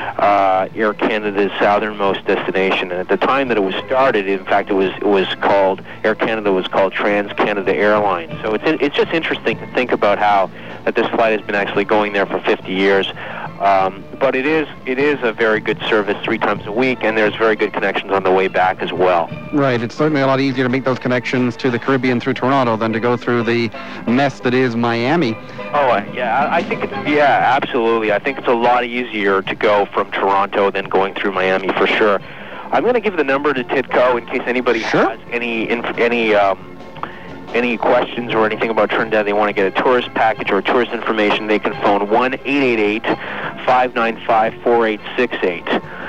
uh, Air Canada's southernmost destination. And at the time that it was started, in fact, it was it was called Air Canada was called Trans-Canada Airlines. So it's it's just interesting to think about how that this flight has been actually going there for fifty years. Um, but it is it is a very good service three times a week, and there's very good connections on the way back as well. Right. It's certainly a lot easier to make those connections to the Caribbean through Toronto than to go through the mess that is Miami. Oh, uh, yeah. I think it's, yeah, absolutely. I think it's a lot easier to go from Toronto than going through Miami for sure. I'm going to give the number to Tidco in case anybody sure. has any, inf- any, um, any questions or anything about Trinidad, they want to get a tourist package or tourist information, they can phone one eight eight eight, five nine five, four eight six eight.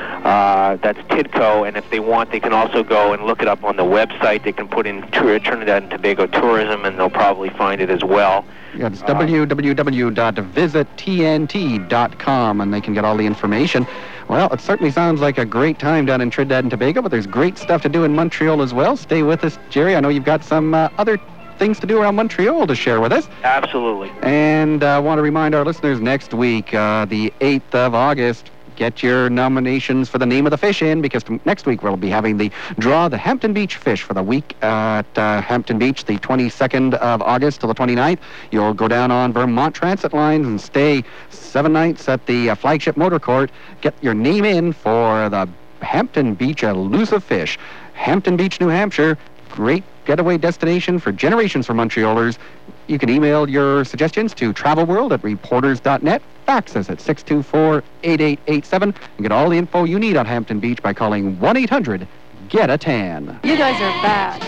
Uh, that's Tidco, and if they want, they can also go and look it up on the website. They can put in Trinidad and Tobago tourism, and they'll probably find it as well. Yeah, it's uh, w w w dot visit t n t dot com, and they can get all the information. Well, it certainly sounds like a great time down in Trinidad and Tobago, but there's great stuff to do in Montreal as well. Stay with us, Jerry. I know you've got some uh, other things to do around Montreal to share with us. Absolutely. And I uh, want to remind our listeners next week, uh, the eighth of August, get your nominations for the name of the fish in, because t- next week we'll be having the draw the Hampton Beach fish for the week at uh, Hampton Beach, the twenty-second of August till the twenty-ninth. You'll go down on Vermont Transit lines and stay seven nights at the uh, flagship motor court. Get your name in for the Hampton Beach elusive fish. Hampton Beach, New Hampshire, great getaway destination for generations for Montrealers. You can email your suggestions to travelworld at reporters dot net. Fax us at six two four, eight eight eight seven and get all the info you need on Hampton Beach by calling one eight hundred, get a tan. You guys are bad.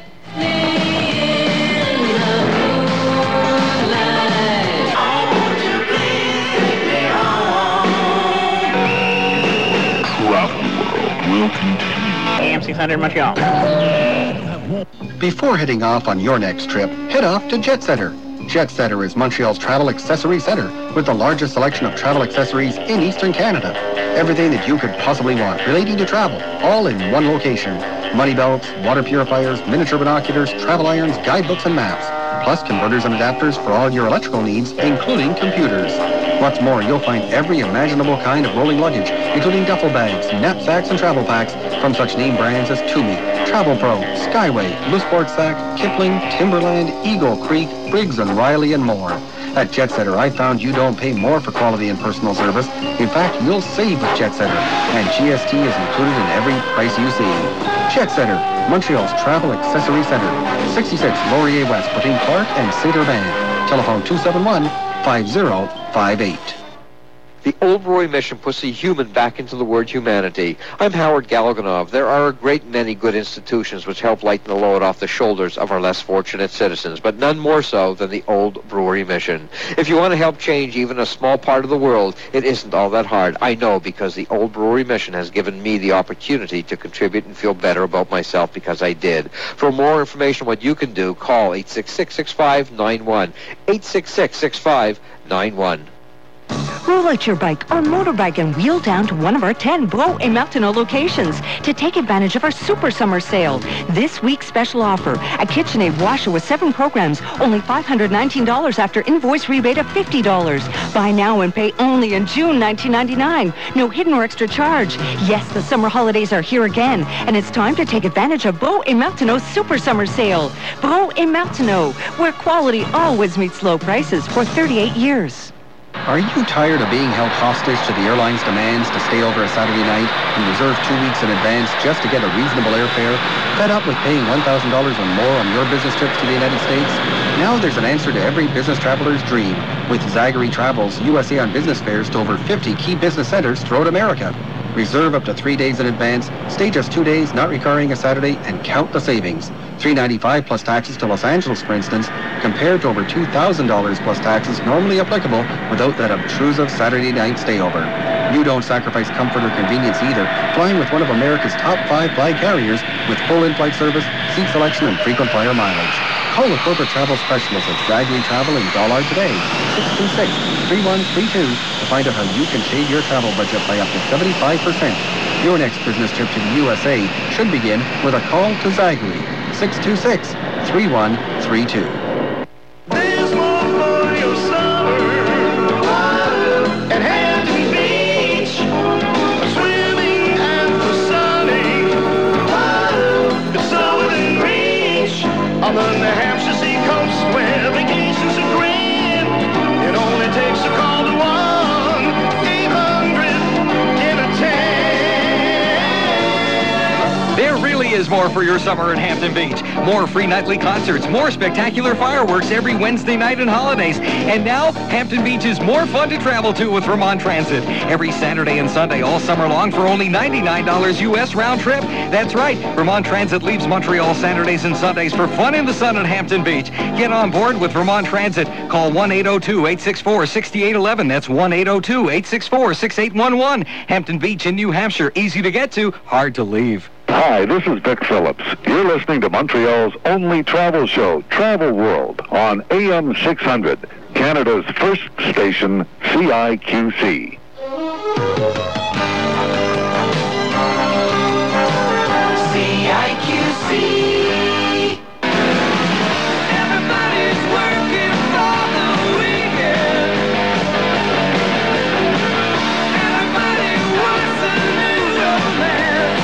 Travel World will continue. A M six hundred Montreal. Before heading off on your next trip, head off to Jet Center. Jet Center is Montreal's travel accessory center with the largest selection of travel accessories in Eastern Canada. Everything that you could possibly want relating to travel, all in one location. Money belts, water purifiers, miniature binoculars, travel irons, guidebooks, and maps. Plus converters and adapters for all your electrical needs, including computers. What's more, you'll find every imaginable kind of rolling luggage, including duffel bags, knapsacks, and travel packs from such name brands as Tumi, Travel Pro, Skyway, Blue Sports Sack, Kipling, Timberland, Eagle Creek, Briggs and Riley, and more. At Jet Setter, I found you don't pay more for quality and personal service. In fact, you'll save with Jet Setter, and G S T is included in every price you see. Jet Setter, Montreal's travel accessory center, sixty-six Laurier West between Clark and Saint-Urbain. Telephone two seven one, five zero five eight. The Old Brewery mission puts the human back into the word humanity. I'm Howard Galaganov. There are a great many good institutions which help lighten the load off the shoulders of our less fortunate citizens, but none more so than the Old Brewery mission. If you want to help change even a small part of the world, it isn't all that hard. I know, because the Old Brewery mission has given me the opportunity to contribute and feel better about myself because I did. For more information on what you can do, call eight six six, six five nine one, eight six six, six five nine one. Roll out your bike or motorbike and wheel down to one of our ten Beau et Martineau locations to take advantage of our Super Summer Sale. This week's special offer, a KitchenAid washer with seven programs, only five hundred nineteen dollars after invoice rebate of fifty dollars. Buy now and pay only in June nineteen ninety-nine. No hidden or extra charge. Yes, the summer holidays are here again, and it's time to take advantage of Beau et Martineau's Super Summer Sale. Beau et Martineau, where quality always meets low prices for thirty-eight years. Are you tired of being held hostage to the airline's demands to stay over a Saturday night and reserve two weeks in advance just to get a reasonable airfare? Fed up with paying one thousand dollars or more on your business trips to the United States? Now there's an answer to every business traveler's dream with Zagary Travel's U S A on business fares to over fifty key business centers throughout America. Reserve up to three days in advance, stay just two days, not recurring a Saturday, and count the savings. three ninety-five plus taxes to Los Angeles, for instance, compared to over two thousand dollars plus taxes normally applicable without that obtrusive Saturday night stayover. You don't sacrifice comfort or convenience either, flying with one of America's top five flag carriers with full in-flight service, seat selection, and frequent flyer mileage. Call the corporate travel specialist at Zagary Travel in Dollard today, six two six, three one three two, to find out how you can shave your travel budget by up to seventy-five percent. Your next business trip to the U S A should begin with a call to Zagary, six two six, three one three two. There's more for your summer at Hampton Beach. Swimming and for sunning. It's all within reach on the New Hampshire seacoast where vacations are grand. It only takes a call to one eight hundred get a tan. There really is more for your summer at Hampton Beach. More free nightly concerts, more spectacular fireworks every Wednesday night and holidays. And now, Hampton Beach is more fun to travel to with Vermont Transit. Every Saturday and Sunday all summer long for only ninety-nine dollars U S round trip. That's right, Vermont Transit leaves Montreal Saturdays and Sundays for fun in the sun at Hampton Beach. Get on board with Vermont Transit. Call one eight zero two, eight six four, six eight one one. That's one eight zero two, eight six four, six eight one one. Hampton Beach in New Hampshire. Easy to get to, hard to leave. Hi, this is Vic Phillips. You're listening to Montreal's only travel show, Travel World, on A M six hundred, Canada's first station, C I Q C. C I Q C. Everybody's working for the weekend. Everybody wants a new romance.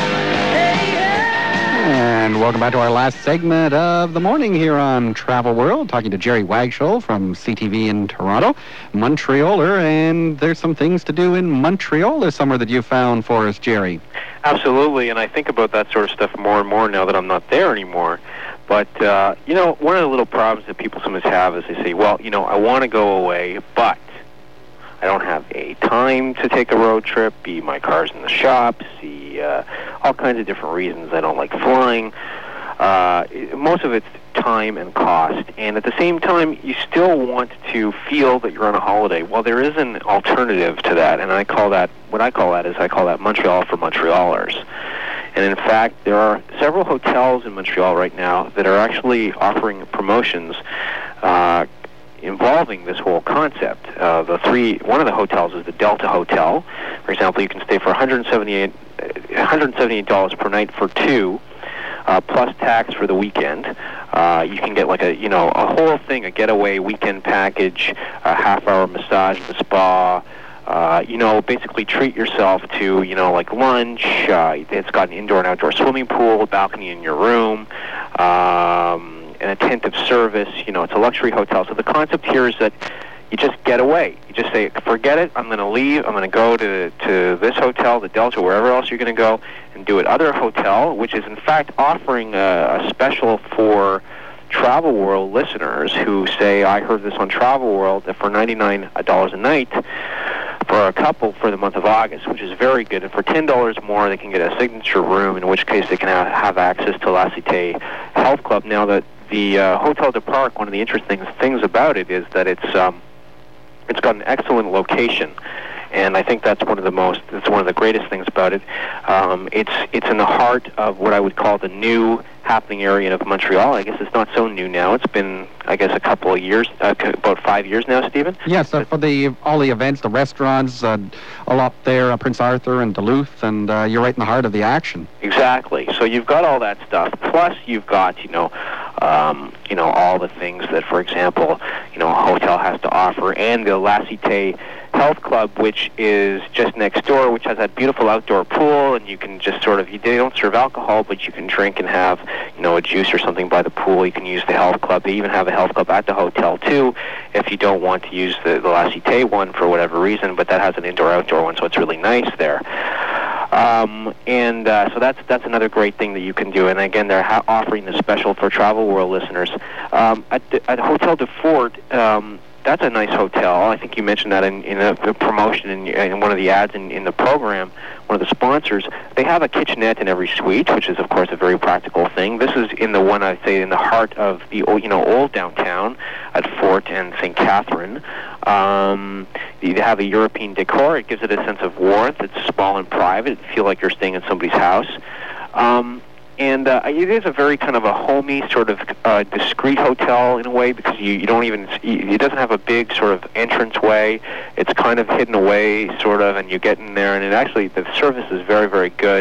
And welcome back to our last segment of the morning here on Travel World, talking to Jerry Wagshall from C T V in Toronto, Montrealer, and there's some things to do in Montreal this summer that you found for us, Jerry. Absolutely, and I think about that sort of stuff more and more now that I'm not there anymore. But, uh, you know, one of the little problems that people sometimes have is they say, well, you know, I want to go away, but I don't have A, time to take a road trip, B, my car's in the shop, C, uh, all kinds of different reasons I don't like flying. Uh, most of it's time and cost, and at the same time, you still want to feel that you're on a holiday. Well, there is an alternative to that, and I call that, what I call that is I call that Montreal for Montrealers. And in fact, there are several hotels in Montreal right now that are actually offering promotions uh, involving this whole concept. Uh, the three, one of the hotels is the Delta Hotel. For example, you can stay for one hundred seventy-eight dollars per night for two. Uh, plus tax for the weekend. Uh, you can get like a, you know, a whole thing, a getaway weekend package, a half-hour massage at the spa, Uh, you know, basically treat yourself to, you know, like lunch. Uh, it's got an indoor and outdoor swimming pool, a balcony in your room, um, an attentive service. You know, it's a luxury hotel. So the concept here is that you just get away. You just say, forget it, I'm going to leave. I'm going to go to to this hotel, the Delta, wherever else you're going to go, and do it. Other hotel, which is in fact offering a, a special for Travel World listeners who say, I heard this on Travel World, for ninety-nine dollars a night for a couple for the month of August, which is very good. And for ten dollars more, they can get a signature room, in which case they can have, have access to La Cité Health Club. Now, that the uh, Hotel du Parc, one of the interesting things about it is that it's um, it's got an excellent location. And I think that's one of the most, it's one of the greatest things about it. Um, it's it's in the heart of what I would call the new happening area of Montreal. I guess it's not so new now. It's been, I guess, a couple of years, uh, about five years now, Stephen? Yes, uh, for the all the events, the restaurants, uh, all up there, uh, Prince Arthur and Duluth, and uh, you're right in the heart of the action. Exactly. So you've got all that stuff. Plus, you've got, you know, um, you know, all the things that, for example, you know, a hotel has to offer, and the La Cité Health Club, which is just next door, which has that beautiful outdoor pool, and you can just sort of, you, they don't serve alcohol, but you can drink and have, you know, a juice or something by the pool. You can use the health club. They even have a health club at the hotel, too, if you don't want to use the, the La Cité one for whatever reason, but that has an indoor-outdoor one, so it's really nice there. Um, and uh, so that's that's another great thing that you can do. And again, they're ha- offering the special for Travel World listeners. Um, at, the, at Hotel de Fort, um, that's a nice hotel. I think you mentioned that in, in a, a promotion in, in one of the ads in, in the program, one of the sponsors. They have a kitchenette in every suite, which is, of course, a very practical thing. This is in the one, I'd say, in the heart of the you know old downtown at Fort and Saint Catherine. Um, you have a European decor. It gives it a sense of warmth. It's small and private. You feel like you're staying in somebody's house. Um, And uh, it is a very kind of a homey, sort of uh, discreet hotel in a way, because you, you don't even, it doesn't have a big sort of entranceway. It's kind of hidden away, sort of, and you get in there, and it actually, the service is very, very good.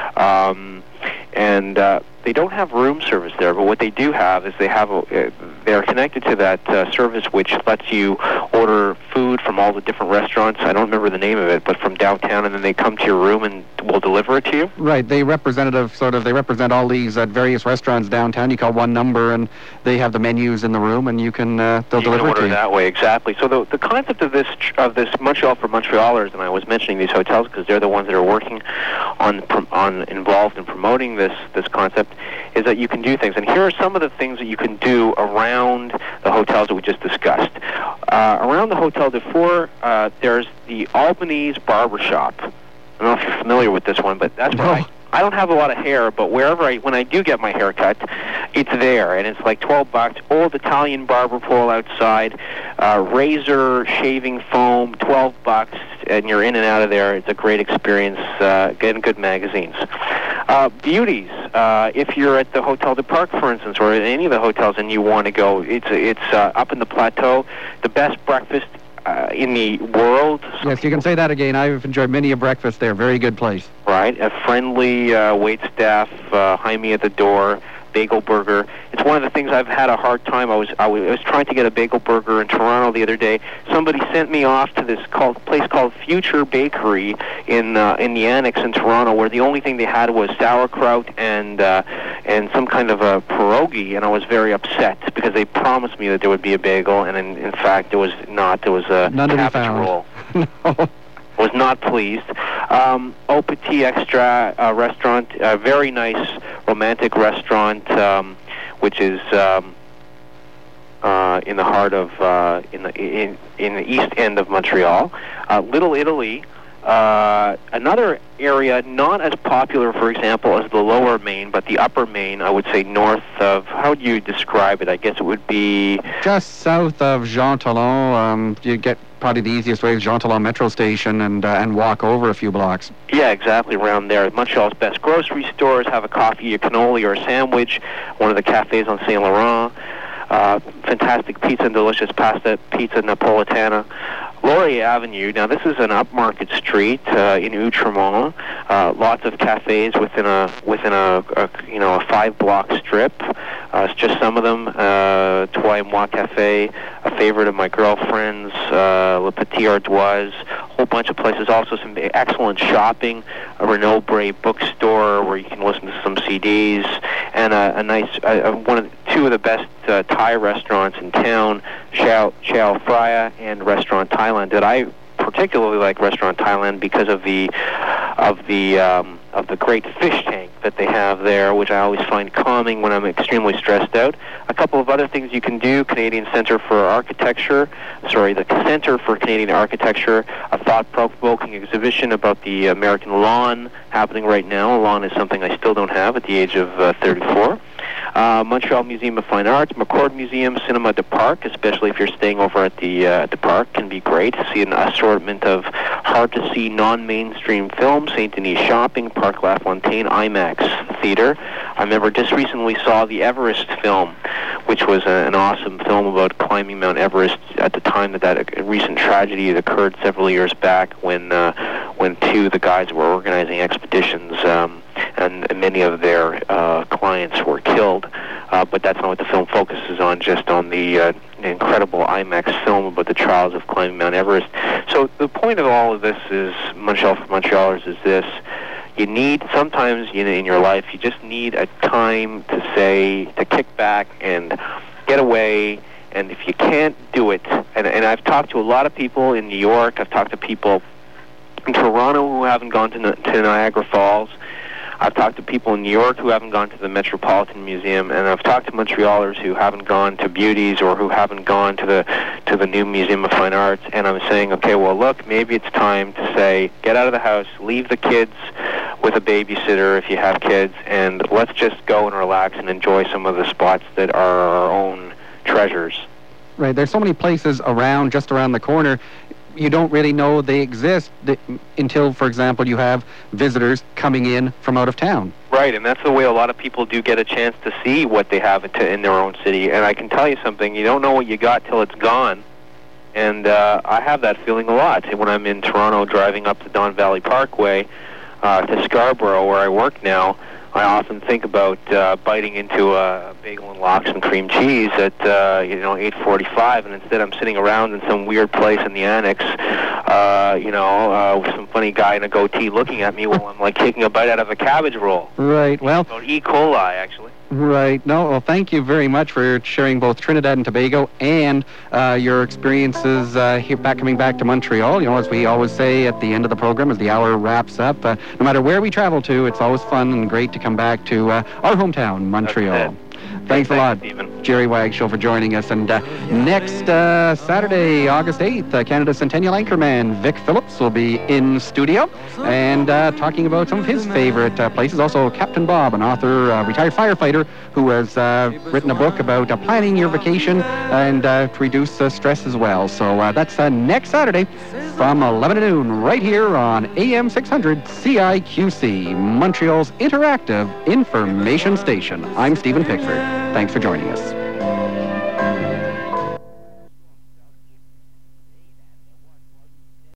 Um, and uh, they don't have room service there, but what they do have is they have, a, uh, they're connected to that uh, service which lets you order food from all the different restaurants. I don't remember the name of it, but from downtown, and then they come to your room and will deliver it to you. Right, they representative sort of, they represent all these at various restaurants downtown. You call one number, and they have the menus in the room, and you can, uh, they'll you deliver can it to order you. that way, exactly. So the the concept of this of this Montreal for Montrealers, and I was mentioning these hotels because they're the ones that are working on on involved in promoting this this concept, is that you can do things. And here are some of the things that you can do around the hotels that we just discussed. Uh, around the Hotel de Fort, uh, there's the Albanese Barbershop. I don't know if you're familiar with this one, but that's where I, I don't have a lot of hair, but wherever I, when I do get my hair cut, it's there, and it's like twelve bucks. Old Italian barber pole outside, uh, razor, shaving foam, twelve bucks, and you're in and out of there. It's a great experience, uh, getting good magazines. Uh, beauties, uh, if you're at the Hotel du Parc, for instance, or at any of the hotels and you want to go, it's it's uh, up in the plateau, the best breakfast uh, in the world. Yes, you can say that again. I've enjoyed many a breakfast there. Very good place. Right, a friendly uh, wait staff, uh, Jaime at the door, bagel burger. It's one of the things I've had a hard time. I was I was, I was trying to get a bagel burger in Toronto the other day. Somebody sent me off to this called, place called Future Bakery in uh, in the Annex in Toronto, where the only thing they had was sauerkraut and uh, and some kind of a pierogi, and I was very upset because they promised me that there would be a bagel, and in, in fact there was not. There was a None to be cabbage found. roll. No. Was not pleased. Um, Au Petit Extra uh, restaurant, a very nice romantic restaurant, um, which is um, uh, in the heart of uh, in the in in the east end of Montreal. Uh, Little Italy, uh, another area not as popular, for example, as the Lower Main, but the Upper Main. I would say north of. How would you describe it? I guess it would be just south of Jean Talon. Um, you get. Probably the easiest way is Jean Talon Metro Station, and uh, and walk over a few blocks. Yeah, exactly, around there. Montreal's best grocery stores. Have a coffee, a cannoli, or a sandwich. One of the cafes on Saint Laurent. Uh, fantastic pizza and delicious pasta, pizza Napolitana. Laurier Avenue. Now, this is an upmarket street uh, in Outremont. Uh, lots of cafes within a within a, a you know a five block strip. Uh, it's just some of them. Uh, Toi et Moi Cafe, a favorite of my girlfriend's. Uh, Le Petit Ardoise, whole bunch of places. Also some excellent shopping, a Renault Bray bookstore where you can listen to some C Ds, and a, a nice uh, one of the, two of the best uh, Thai restaurants in town, Chao Chao Phraya and Restaurant Thailand. That I particularly like Restaurant Thailand because of the of the um, of the great fish tank that they have there, which I always find calming when I'm extremely stressed out. A couple of other things you can do: Canadian Centre for Architecture, sorry, the Centre for Canadian Architecture, a thought-provoking exhibition about the American lawn happening right now. A lawn is something I still don't have at the age of uh, thirty-four. Uh, Montreal Museum of Fine Arts, McCord Museum, Cinema de Parc, especially if you're staying over at the uh, the park, can be great to see an assortment of hard-to-see non-mainstream films. Saint Denis Shopping, Parc La Fontaine, IMAX Theater. I remember just recently saw the Everest film, which was a, an awesome film about climbing Mount Everest at the time that that uh, recent tragedy had occurred several years back when uh, when two of the guys were organizing expeditions. Um, and many of their uh, clients were killed. Uh, but that's not what the film focuses on, just on the uh, incredible IMAX film about the trials of climbing Mount Everest. So the point of all of this is, Montreal for Montrealers, is this: you need, sometimes you know, in your life, you just need a time to say, to kick back and get away. And if you can't do it, and, and I've talked to a lot of people in New York, I've talked to people in Toronto who haven't gone to, to Niagara Falls, I've talked to people in New York who haven't gone to the Metropolitan Museum, and I've talked to Montrealers who haven't gone to Beauties or who haven't gone to the to the new Museum of Fine Arts, and I'm saying, okay, well, look, maybe it's time to say, get out of the house, leave the kids with a babysitter if you have kids, and let's just go and relax and enjoy some of the spots that are our own treasures. Right, there's so many places around, just around the corner. You don't really know they exist th- until, for example, you have visitors coming in from out of town. Right, and that's the way a lot of people do get a chance to see what they have to, in their own city. And I can tell you something, you don't know what you got till it's gone. And uh, I have that feeling a lot when I'm in Toronto driving up the Don Valley Parkway uh, to Scarborough, where I work now. I often think about uh, biting into a bagel and lox and cream cheese at uh, you know eight forty-five, and instead I'm sitting around in some weird place in the annex, uh, you know, uh, with some funny guy in a goatee looking at me while I'm like taking a bite out of a cabbage roll. Right. Well. About E. coli, actually. Right. No, well, thank you very much for sharing both Trinidad and Tobago and uh, your experiences uh, here back coming back to Montreal. You know, as we always say at the end of the program, as the hour wraps up, uh, no matter where we travel to, it's always fun and great to come back to uh, our hometown, Montreal. Thanks a lot, Stephen. Jerry Wagshow, for joining us. And uh, next uh, Saturday, August eighth, uh, Canada's Centennial anchorman Vic Phillips will be in studio and uh, talking about some of his favorite uh, places. Also, Captain Bob, an author, uh, retired firefighter, who has uh, written a book about uh, planning your vacation and uh, to reduce uh, stress as well. So uh, that's uh, next Saturday from eleven to noon right here on A M six hundred C I Q C, Montreal's interactive information station. I'm Stephen Pickford. Thanks for joining us.